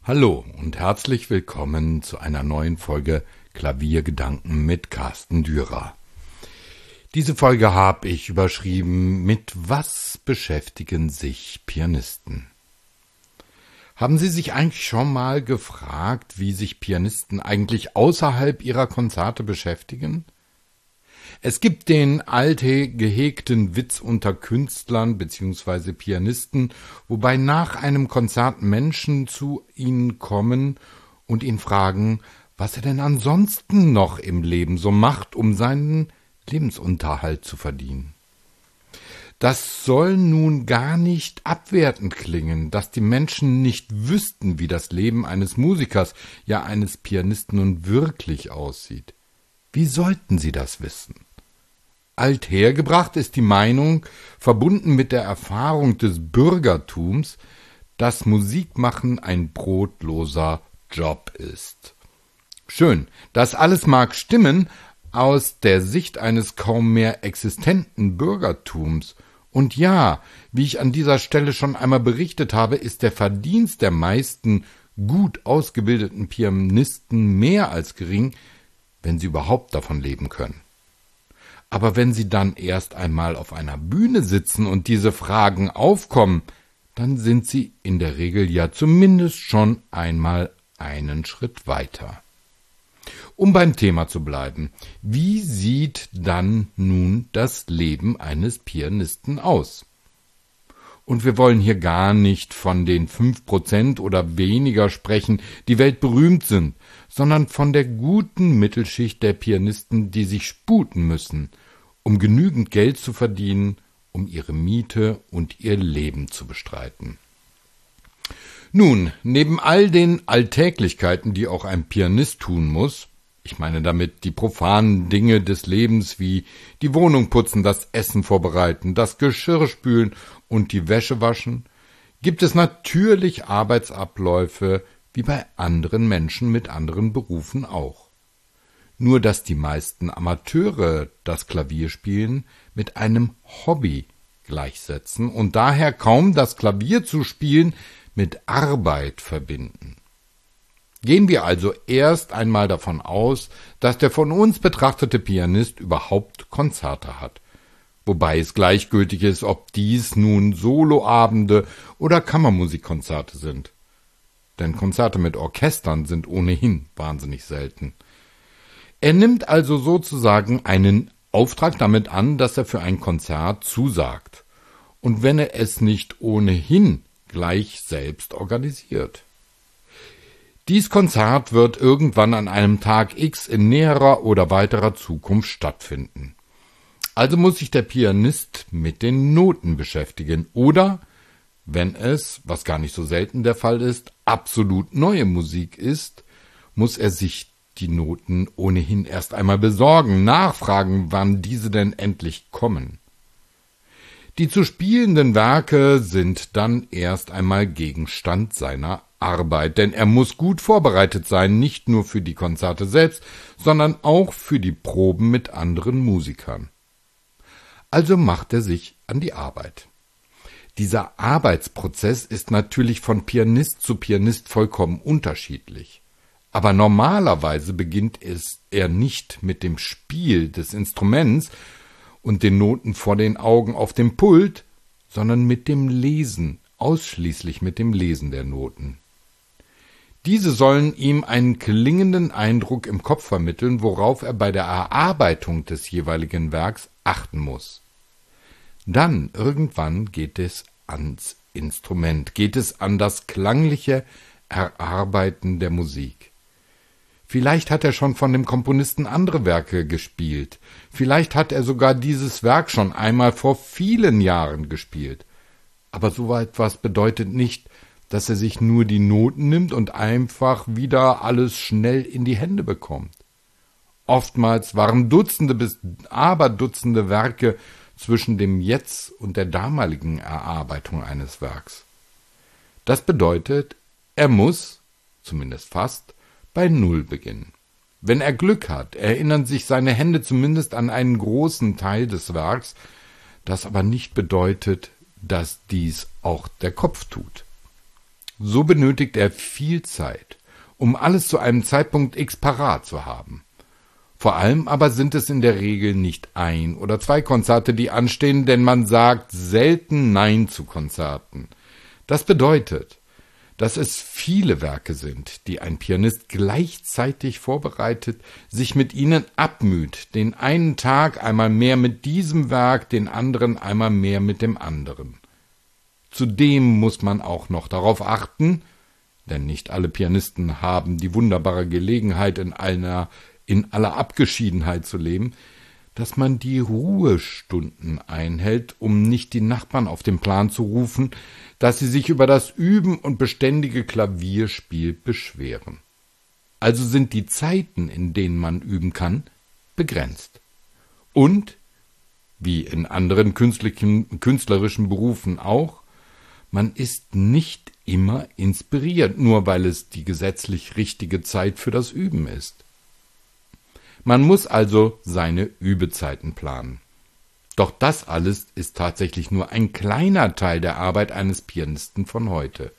Hallo und herzlich willkommen zu einer neuen Folge Klaviergedanken mit Carsten Dürer. Diese Folge habe ich überschrieben: Mit was beschäftigen sich Pianisten? Haben Sie sich eigentlich schon mal gefragt, wie sich Pianisten eigentlich außerhalb ihrer Konzerte beschäftigen? Es gibt den gehegten Witz unter Künstlern bzw. Pianisten, wobei nach einem Konzert Menschen zu ihnen kommen und ihn fragen, was er denn ansonsten noch im Leben so macht, um seinen Lebensunterhalt zu verdienen. Das soll nun gar nicht abwertend klingen, dass die Menschen nicht wüssten, wie das Leben eines Musikers, ja eines Pianisten nun wirklich aussieht. Wie sollten sie das wissen? Althergebracht ist die Meinung, verbunden mit der Erfahrung des Bürgertums, dass Musikmachen ein brotloser Job ist. Schön, das alles mag stimmen aus der Sicht eines kaum mehr existenten Bürgertums. Und ja, wie ich an dieser Stelle schon einmal berichtet habe, ist der Verdienst der meisten gut ausgebildeten Pianisten mehr als gering, wenn sie überhaupt davon leben können. Aber wenn sie dann erst einmal auf einer Bühne sitzen und diese Fragen aufkommen, dann sind sie in der Regel ja zumindest schon einmal einen Schritt weiter. Um beim Thema zu bleiben, wie sieht dann nun das Leben eines Pianisten aus? Und wir wollen hier gar nicht von den 5% oder weniger sprechen, die weltberühmt sind, sondern von der guten Mittelschicht der Pianisten, die sich sputen müssen, um genügend Geld zu verdienen, um ihre Miete und ihr Leben zu bestreiten. Nun, neben all den Alltäglichkeiten, die auch ein Pianist tun muss, ich meine damit die profanen Dinge des Lebens wie die Wohnung putzen, das Essen vorbereiten, das Geschirr spülen und die Wäsche waschen, gibt es natürlich Arbeitsabläufe wie bei anderen Menschen mit anderen Berufen auch. Nur dass die meisten Amateure das Klavierspielen mit einem Hobby gleichsetzen und daher kaum das Klavier zu spielen mit Arbeit verbinden. Gehen wir also erst einmal davon aus, dass der von uns betrachtete Pianist überhaupt Konzerte hat, wobei es gleichgültig ist, ob dies nun Soloabende oder Kammermusikkonzerte sind. Denn Konzerte mit Orchestern sind ohnehin wahnsinnig selten. Er nimmt also sozusagen einen Auftrag damit an, dass er für ein Konzert zusagt, und wenn er es nicht ohnehin gleich selbst organisiert. Dies Konzert wird irgendwann an einem Tag X in näherer oder weiterer Zukunft stattfinden. Also muss sich der Pianist mit den Noten beschäftigen oder, wenn es, was gar nicht so selten der Fall ist, absolut neue Musik ist, muss er sich die Noten ohnehin erst einmal besorgen, nachfragen, wann diese denn endlich kommen. Die zu spielenden Werke sind dann erst einmal Gegenstand seiner Arbeit, denn er muss gut vorbereitet sein, nicht nur für die Konzerte selbst, sondern auch für die Proben mit anderen Musikern. Also macht er sich an die Arbeit. Dieser Arbeitsprozess ist natürlich von Pianist zu Pianist vollkommen unterschiedlich. Aber normalerweise beginnt er nicht mit dem Spiel des Instruments und den Noten vor den Augen auf dem Pult, sondern mit dem Lesen, ausschließlich mit dem Lesen der Noten. Diese sollen ihm einen klingenden Eindruck im Kopf vermitteln, worauf er bei der Erarbeitung des jeweiligen Werks achten muss. Dann irgendwann geht es ans Instrument, geht es an das klangliche Erarbeiten der Musik. Vielleicht hat er schon von dem Komponisten andere Werke gespielt. Vielleicht hat er sogar dieses Werk schon einmal vor vielen Jahren gespielt. Aber so etwas bedeutet nicht, dass er sich nur die Noten nimmt und einfach wieder alles schnell in die Hände bekommt. Oftmals waren Dutzende bis Aberdutzende Werke zwischen dem Jetzt und der damaligen Erarbeitung eines Werks. Das bedeutet, er muss, zumindest fast, bei Null beginnen. Wenn er Glück hat, erinnern sich seine Hände zumindest an einen großen Teil des Werks, das aber nicht bedeutet, dass dies auch der Kopf tut. So benötigt er viel Zeit, um alles zu einem Zeitpunkt X parat zu haben. Vor allem aber sind es in der Regel nicht 1 oder 2 Konzerte, die anstehen, denn man sagt selten Nein zu Konzerten. Das bedeutet, dass es viele Werke sind, die ein Pianist gleichzeitig vorbereitet, sich mit ihnen abmüht, den einen Tag einmal mehr mit diesem Werk, den anderen einmal mehr mit dem anderen. Zudem muss man auch noch darauf achten, denn nicht alle Pianisten haben die wunderbare Gelegenheit, in aller Abgeschiedenheit zu leben, dass man die Ruhestunden einhält, um nicht die Nachbarn auf den Plan zu rufen, dass sie sich über das Üben und beständige Klavierspiel beschweren. Also sind die Zeiten, in denen man üben kann, begrenzt. Und, wie in anderen künstlerischen Berufen auch, man ist nicht immer inspiriert, nur weil es die gesetzlich richtige Zeit für das Üben ist. Man muss also seine Übezeiten planen. Doch das alles ist tatsächlich nur ein kleiner Teil der Arbeit eines Pianisten von heute.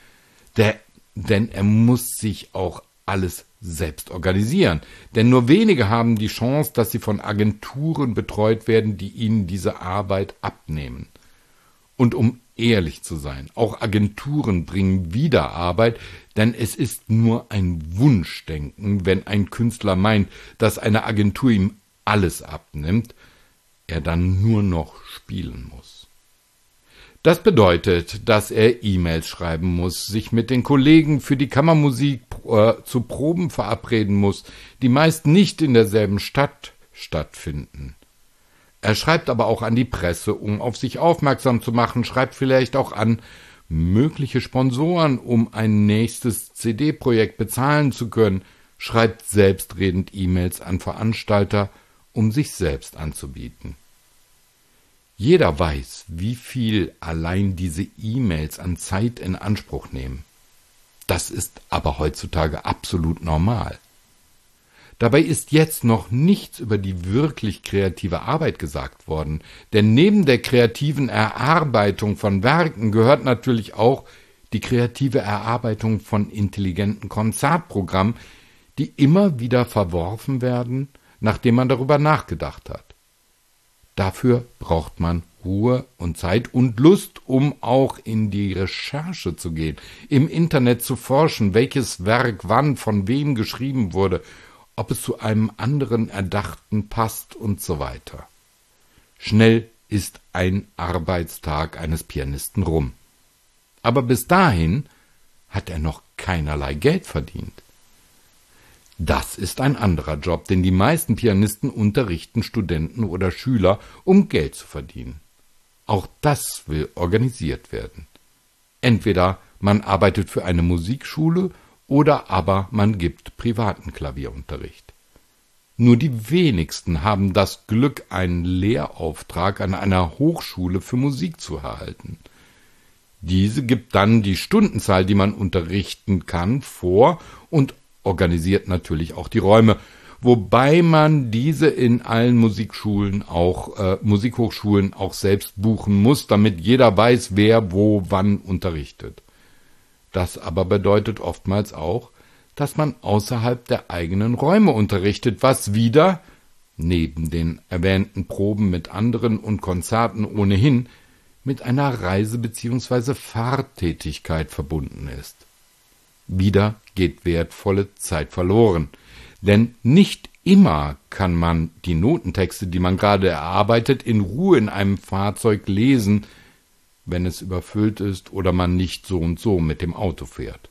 Denn er muss sich auch alles selbst organisieren. Denn nur wenige haben die Chance, dass sie von Agenturen betreut werden, die ihnen diese Arbeit abnehmen. Und um ehrlich zu sein, auch Agenturen bringen wieder Arbeit, denn es ist nur ein Wunschdenken, wenn ein Künstler meint, dass eine Agentur ihm alles abnimmt, er dann nur noch spielen muss. Das bedeutet, dass er E-Mails schreiben muss, sich mit den Kollegen für die Kammermusik zu Proben verabreden muss, die meist nicht in derselben Stadt stattfinden. Er schreibt aber auch an die Presse, um auf sich aufmerksam zu machen, schreibt vielleicht auch an mögliche Sponsoren, um ein nächstes CD-Projekt bezahlen zu können, schreibt selbstredend E-Mails an Veranstalter, um sich selbst anzubieten. Jeder weiß, wie viel allein diese E-Mails an Zeit in Anspruch nehmen. Das ist aber heutzutage absolut normal. Dabei ist jetzt noch nichts über die wirklich kreative Arbeit gesagt worden, denn neben der kreativen Erarbeitung von Werken gehört natürlich auch die kreative Erarbeitung von intelligenten Konzertprogrammen, die immer wieder verworfen werden, nachdem man darüber nachgedacht hat. Dafür braucht man Ruhe und Zeit und Lust, um auch in die Recherche zu gehen, im Internet zu forschen, welches Werk wann von wem geschrieben wurde, ob es zu einem anderen Erdachten passt und so weiter. Schnell ist ein Arbeitstag eines Pianisten rum. Aber bis dahin hat er noch keinerlei Geld verdient. Das ist ein anderer Job, denn die meisten Pianisten unterrichten Studenten oder Schüler, um Geld zu verdienen. Auch das will organisiert werden. Entweder man arbeitet für eine Musikschule oder aber man gibt privaten Klavierunterricht. Nur die wenigsten haben das Glück, einen Lehrauftrag an einer Hochschule für Musik zu erhalten. Diese gibt dann die Stundenzahl, die man unterrichten kann, vor und organisiert natürlich auch die Räume, wobei man diese in allen Musikhochschulen auch selbst buchen muss, damit jeder weiß, wer wo wann unterrichtet. Das aber bedeutet oftmals auch, dass man außerhalb der eigenen Räume unterrichtet, was wieder, neben den erwähnten Proben mit anderen und Konzerten ohnehin, mit einer Reise- bzw. Fahrttätigkeit verbunden ist. Wieder geht wertvolle Zeit verloren, denn nicht immer kann man die Notentexte, die man gerade erarbeitet, in Ruhe in einem Fahrzeug lesen, wenn es überfüllt ist oder man nicht so und so mit dem Auto fährt.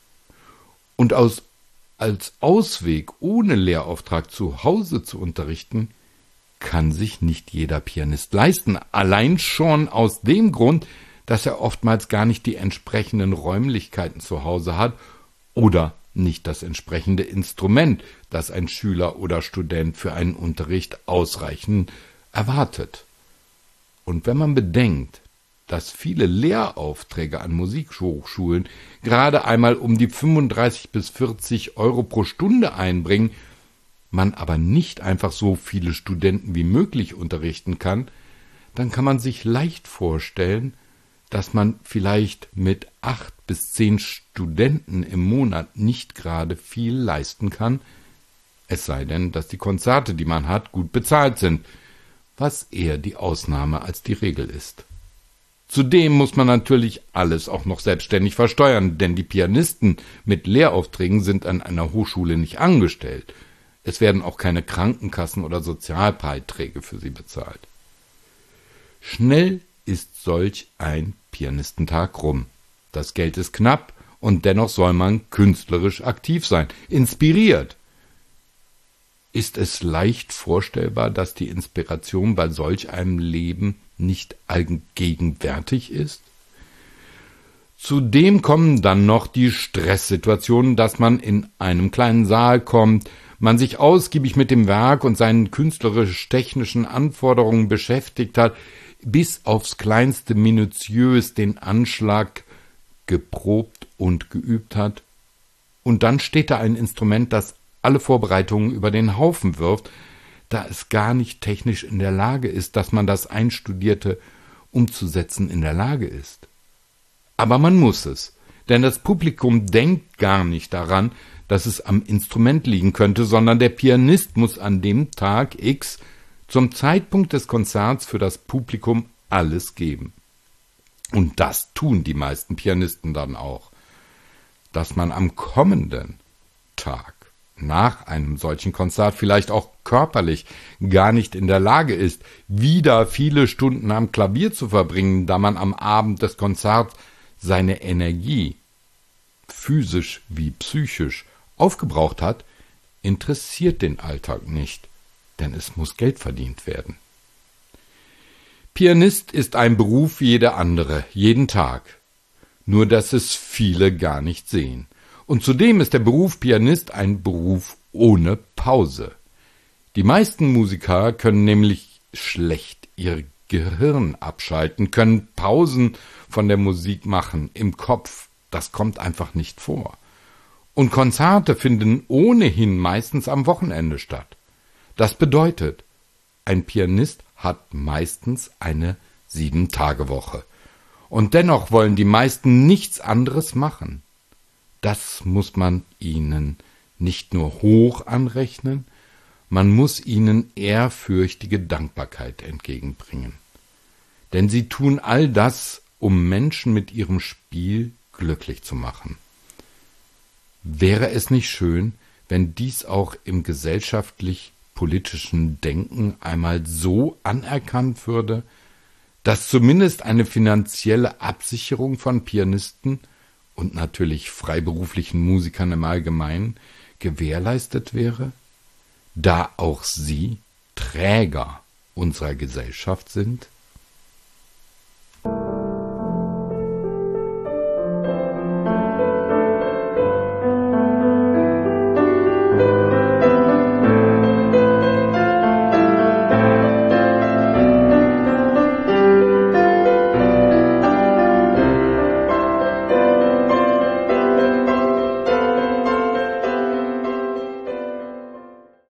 Und als Ausweg, ohne Lehrauftrag zu Hause zu unterrichten, kann sich nicht jeder Pianist leisten, allein schon aus dem Grund, dass er oftmals gar nicht die entsprechenden Räumlichkeiten zu Hause hat oder nicht das entsprechende Instrument, das ein Schüler oder Student für einen Unterricht ausreichend erwartet. Und wenn man bedenkt, dass viele Lehraufträge an Musikhochschulen gerade einmal um die 35 bis 40 Euro pro Stunde einbringen, man aber nicht einfach so viele Studenten wie möglich unterrichten kann, dann kann man sich leicht vorstellen, dass man vielleicht mit 8 bis 10 Studenten im Monat nicht gerade viel leisten kann, es sei denn, dass die Konzerte, die man hat, gut bezahlt sind, was eher die Ausnahme als die Regel ist. Zudem muss man natürlich alles auch noch selbstständig versteuern, denn die Pianisten mit Lehraufträgen sind an einer Hochschule nicht angestellt. Es werden auch keine Krankenkassen- oder Sozialbeiträge für sie bezahlt. Schnell ist solch ein Pianistentag rum. Das Geld ist knapp und dennoch soll man künstlerisch aktiv sein, inspiriert. Ist es leicht vorstellbar, dass die Inspiration bei solch einem Leben nicht allgegenwärtig ist? Zudem kommen dann noch die Stresssituationen, dass man in einem kleinen Saal kommt, man sich ausgiebig mit dem Werk und seinen künstlerisch-technischen Anforderungen beschäftigt hat, bis aufs kleinste minutiös den Anschlag geprobt und geübt hat. Und dann steht da ein Instrument, das alle Vorbereitungen über den Haufen wirft, da es gar nicht technisch in der Lage ist, dass man das Einstudierte umzusetzen in der Lage ist. Aber man muss es, denn das Publikum denkt gar nicht daran, dass es am Instrument liegen könnte, sondern der Pianist muss an dem Tag X zum Zeitpunkt des Konzerts für das Publikum alles geben. Und das tun die meisten Pianisten dann auch. Dass man am kommenden Tag nach einem solchen Konzert vielleicht auch körperlich gar nicht in der Lage ist, wieder viele Stunden am Klavier zu verbringen, da man am Abend des Konzerts seine Energie, physisch wie psychisch, aufgebraucht hat, interessiert den Alltag nicht, denn es muss Geld verdient werden. Pianist ist ein Beruf wie jeder andere, jeden Tag, nur dass es viele gar nicht sehen. Und zudem ist der Beruf Pianist ein Beruf ohne Pause. Die meisten Musiker können nämlich schlecht ihr Gehirn abschalten, können Pausen von der Musik machen im Kopf. Das kommt einfach nicht vor. Und Konzerte finden ohnehin meistens am Wochenende statt. Das bedeutet, ein Pianist hat meistens eine 7-Tage-Woche. Und dennoch wollen die meisten nichts anderes machen. Das muss man ihnen nicht nur hoch anrechnen, man muss ihnen ehrfürchtige Dankbarkeit entgegenbringen. Denn sie tun all das, um Menschen mit ihrem Spiel glücklich zu machen. Wäre es nicht schön, wenn dies auch im gesellschaftlich-politischen Denken einmal so anerkannt würde, dass zumindest eine finanzielle Absicherung von Pianisten und natürlich freiberuflichen Musikern im Allgemeinen gewährleistet wäre, da auch sie Träger unserer Gesellschaft sind?